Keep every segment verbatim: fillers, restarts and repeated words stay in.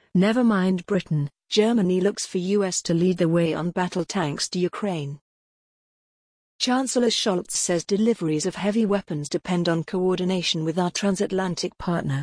Never mind Britain, Germany looks for U S to lead the way on battle tanks to Ukraine. Chancellor Scholz says deliveries of heavy weapons depend on coordination with our transatlantic partner.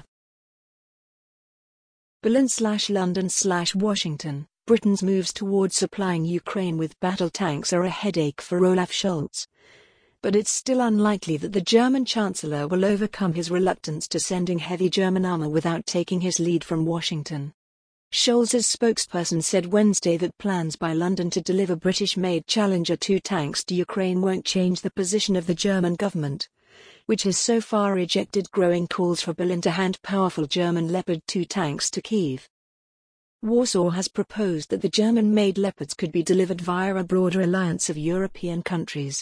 Berlin-London-Washington, Britain's moves towards supplying Ukraine with battle tanks are a headache for Olaf Scholz. But it's still unlikely that the German Chancellor will overcome his reluctance to sending heavy German armor without taking his lead from Washington. Scholz's spokesperson said Wednesday that plans by London to deliver British-made Challenger two tanks to Ukraine won't change the position of the German government, which has so far rejected growing calls for Berlin to hand powerful German Leopard two tanks to Kyiv. Warsaw has proposed that the German-made Leopards could be delivered via a broader alliance of European countries.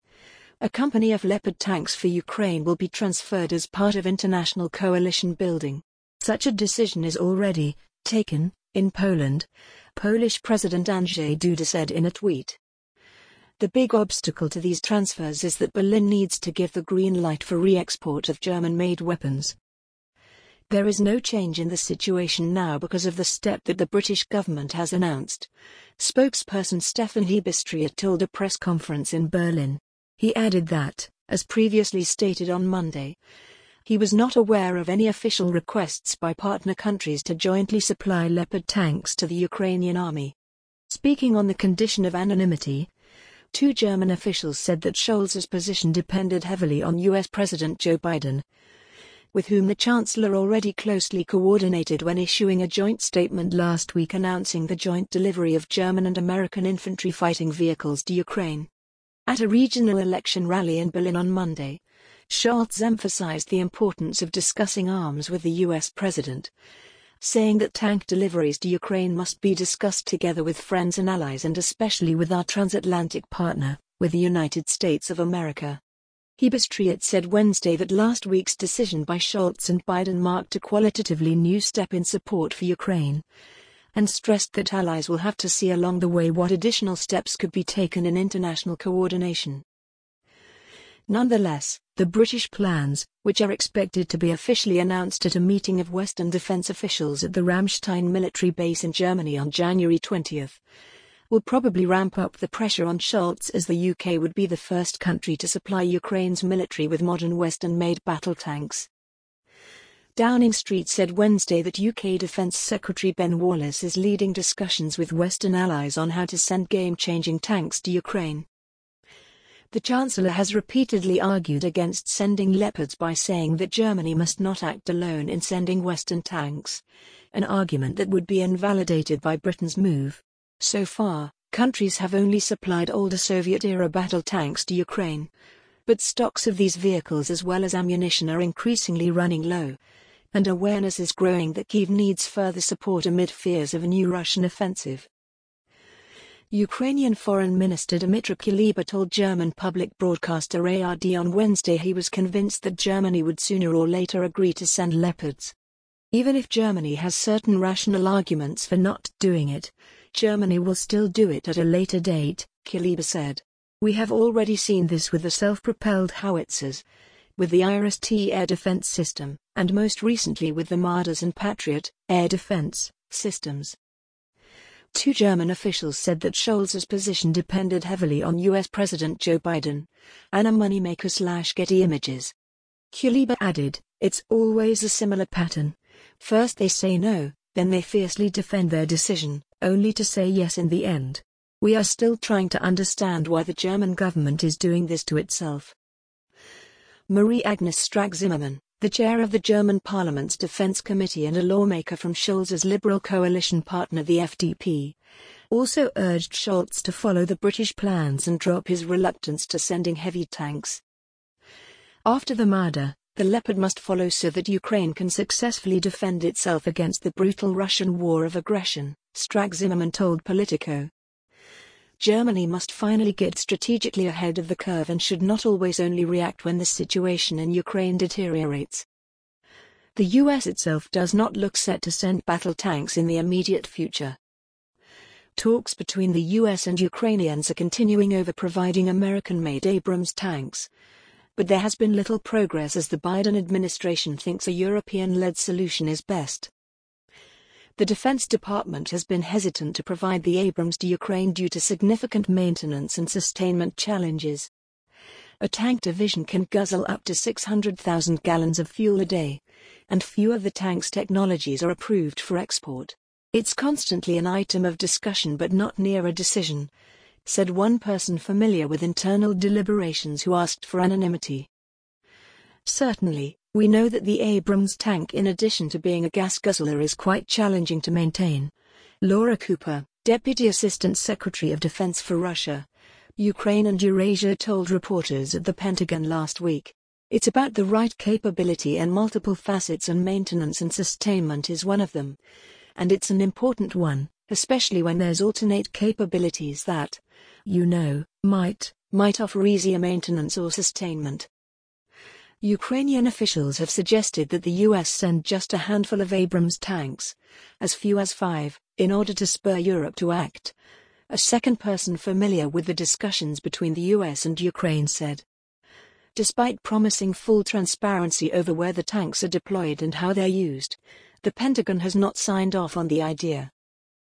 A company of Leopard tanks for Ukraine will be transferred as part of international coalition building. Such a decision is already taken in Poland, Polish President Andrzej Duda said in a tweet. The big obstacle to these transfers is that Berlin needs to give the green light for re-export of German-made weapons. There is no change in the situation now because of the step that the British government has announced, spokesperson Stefan Hebestreit told a press conference in Berlin. He added that, as previously stated on Monday, he was not aware of any official requests by partner countries to jointly supply Leopard tanks to the Ukrainian army. Speaking on the condition of anonymity, two German officials said that Scholz's position depended heavily on U S President Joe Biden, with whom the Chancellor already closely coordinated when issuing a joint statement last week announcing the joint delivery of German and American infantry fighting vehicles to Ukraine. At a regional election rally in Berlin on Monday, Scholz emphasized the importance of discussing arms with the U S president, saying that tank deliveries to Ukraine must be discussed together with friends and allies and especially with our transatlantic partner, with the United States of America. Hebestreit said Wednesday that last week's decision by Scholz and Biden marked a qualitatively new step in support for Ukraine, and stressed that allies will have to see along the way what additional steps could be taken in international coordination. Nonetheless, the British plans, which are expected to be officially announced at a meeting of Western defense officials at the Ramstein military base in Germany on January twentieth, will probably ramp up the pressure on Scholz as the U K would be the first country to supply Ukraine's military with modern Western-made battle tanks. Downing Street said Wednesday that U K Defence Secretary Ben Wallace is leading discussions with Western allies on how to send game-changing tanks to Ukraine. The Chancellor has repeatedly argued against sending Leopards by saying that Germany must not act alone in sending Western tanks, an argument that would be invalidated by Britain's move. So far, countries have only supplied older Soviet-era battle tanks to Ukraine, but stocks of these vehicles as well as ammunition are increasingly running low, and awareness is growing that Kyiv needs further support amid fears of a new Russian offensive. Ukrainian Foreign Minister Dmytro Kuleba told German public broadcaster A R D on Wednesday he was convinced that Germany would sooner or later agree to send Leopards. Even if Germany has certain rational arguments for not doing it, Germany will still do it at a later date, Kuleba said. We have already seen this with the self-propelled howitzers, with the IRIS-T air defense system, and most recently with the Marder and Patriot air defense systems. Two German officials said that Scholz's position depended heavily on U S President Joe Biden, Anna Moneymaker/Getty Images. Kuleba added, "It's always a similar pattern. First they say no, then they fiercely defend their decision, only to say yes in the end. We are still trying to understand why the German government is doing this to itself." Marie-Agnes Strack-Zimmermann, the chair of the German Parliament's Defense Committee and a lawmaker from Scholz's Liberal coalition partner the F D P, also urged Scholz to follow the British plans and drop his reluctance to sending heavy tanks. After the Marder, the Leopard must follow so that Ukraine can successfully defend itself against the brutal Russian war of aggression, Strack-Zimmermann told Politico. Germany must finally get strategically ahead of the curve and should not always only react when the situation in Ukraine deteriorates. The U S itself does not look set to send battle tanks in the immediate future. Talks between the U S and Ukrainians are continuing over providing American-made Abrams tanks, but there has been little progress as the Biden administration thinks a European-led solution is best. The Defense Department has been hesitant to provide the Abrams to Ukraine due to significant maintenance and sustainment challenges. A tank division can guzzle up to six hundred thousand gallons of fuel a day, and few of the tank's technologies are approved for export. It's constantly an item of discussion but not near a decision, said one person familiar with internal deliberations who asked for anonymity. Certainly, we know that the Abrams tank, in addition to being a gas guzzler, is quite challenging to maintain. Laura Cooper, Deputy Assistant Secretary of Defense for Russia, Ukraine and Eurasia, told reporters at the Pentagon last week. It's about the right capability and multiple facets, and maintenance and sustainment is one of them. And it's an important one, especially when there's alternate capabilities that, you know, might, might offer easier maintenance or sustainment. Ukrainian officials have suggested that the U S send just a handful of Abrams tanks, as few as five, in order to spur Europe to act. A second person familiar with the discussions between the U S and Ukraine said. Despite promising full transparency over where the tanks are deployed and how they're used, the Pentagon has not signed off on the idea.